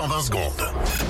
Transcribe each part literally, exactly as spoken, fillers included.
En vingt secondes.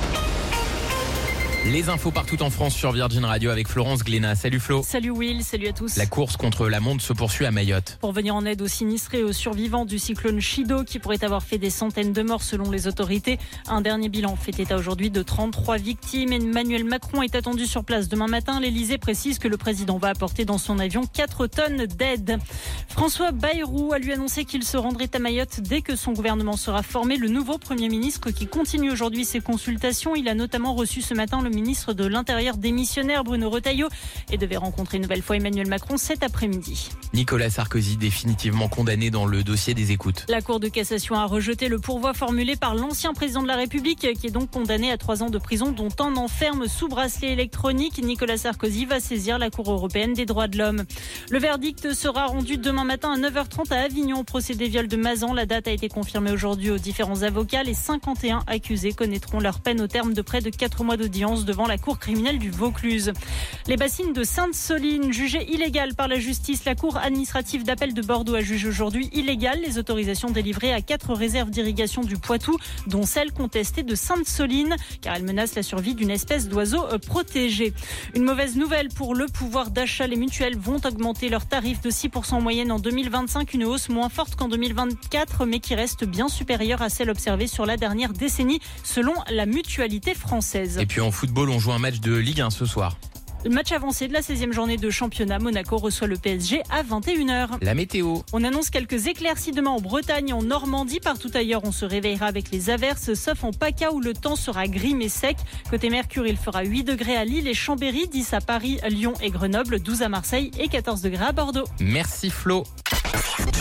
Les infos partout en France sur Virgin Radio avec Florence Glénat. Salut Flo. Salut Will, salut à tous. La course contre la montre se poursuit à Mayotte. Pour venir en aide aux sinistrés et aux survivants du cyclone Chido qui pourrait avoir fait des centaines de morts selon les autorités. Un dernier bilan fait état aujourd'hui de trente-trois victimes. Emmanuel Macron est attendu sur place demain matin. L'Elysée précise que le président va apporter dans son avion quatre tonnes d'aide. François Bayrou a lui annoncé qu'il se rendrait à Mayotte dès que son gouvernement sera formé. Le nouveau Premier ministre qui continue aujourd'hui ses consultations. Il a notamment reçu ce matin le ministre de l'Intérieur démissionnaire Bruno Retailleau et devait rencontrer une nouvelle fois Emmanuel Macron cet après-midi. Nicolas Sarkozy définitivement condamné dans le dossier des écoutes. La Cour de cassation a rejeté le pourvoi formulé par l'ancien président de la République qui est donc condamné à trois ans de prison dont un enferme sous bracelet électronique. Nicolas Sarkozy va saisir la Cour européenne des droits de l'homme. Le verdict sera rendu demain matin à neuf heures trente à Avignon au procès des viols de Mazan. La date a été confirmée aujourd'hui aux différents avocats. Les cinquante et un accusés connaîtront leur peine au terme de près de quatre mois d'audience devant la Cour criminelle du Vaucluse. Les bassines de Sainte-Soline, jugées illégales par la justice, la Cour administrative d'appel de Bordeaux a jugé aujourd'hui illégales les autorisations délivrées à quatre réserves d'irrigation du Poitou, dont celle contestée de Sainte-Soline, car elle menace la survie d'une espèce d'oiseau protégé. Une mauvaise nouvelle pour le pouvoir d'achat, les mutuelles vont augmenter leurs tarifs de six pour cent en moyenne en deux mille vingt-cinq, une hausse moins forte qu'en deux mille vingt-quatre, mais qui reste bien supérieure à celle observée sur la dernière décennie, selon la mutualité française. Et puis en football, on joue un match de Ligue un ce soir. Le match avancé de la seizième journée de championnat, Monaco reçoit le P S G à vingt et une heures. La météo. On annonce quelques éclaircies demain en Bretagne et en Normandie. Partout ailleurs, on se réveillera avec les averses, sauf en PACA où le temps sera gris mais sec. Côté Mercure, il fera huit degrés à Lille et Chambéry, dix à Paris, Lyon et Grenoble, douze à Marseille et quatorze degrés à Bordeaux. Merci Flo.